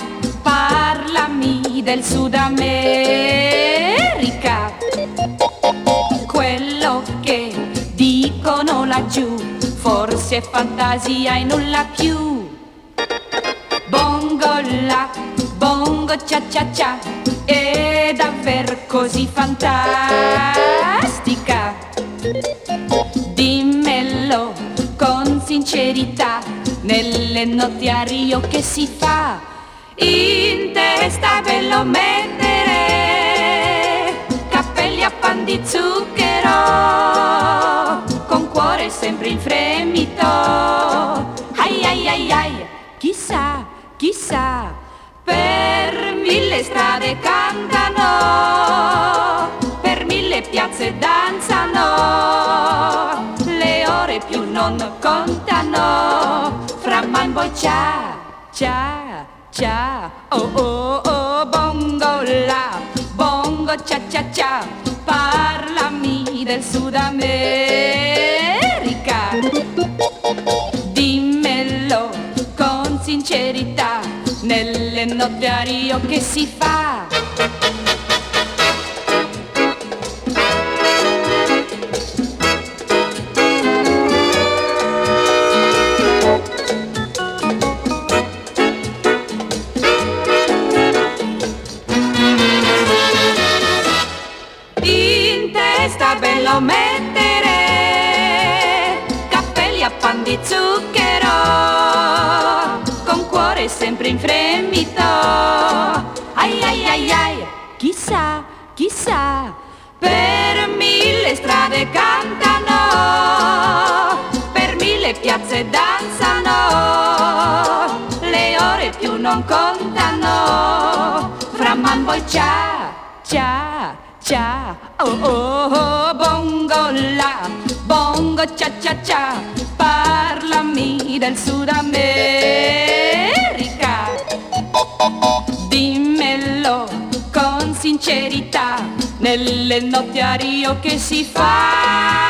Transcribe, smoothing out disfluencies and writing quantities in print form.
parlami del Sud America. Quello che dicono laggiù forse è fantasia e nulla più. Bongo la, bongo cia cia cia, è davvero così fantastica. Dimmelo con sincerità, nelle notti a Rio che si fa? In testa ve lo mettere, cappelli a pan di zucchero, con cuore sempre in fremito. Ai ai ai ai, chissà, chissà, per mille strade cantano, per mille piazze danzano, le ore più non contano, fra man boy cia, cia, cia, oh oh oh, bongo la, bongo cia cia cia, parlami del Sud America. Dimmelo con sincerità, nelle notti a Rio che si fa? In testa bello mettere, cappelli a pan di zucchero, con cuore sempre in fremito. Ai ai ai ai, chissà, chissà, per mille strade cantano, per mille piazze danzano, le ore più non contano, fra man boy cia, cia, cia, oh oh oh, bongo la, bongo cia cia cia, parlami del Sud America. Dimmelo con sincerità, nelle notti a Rio che si fa?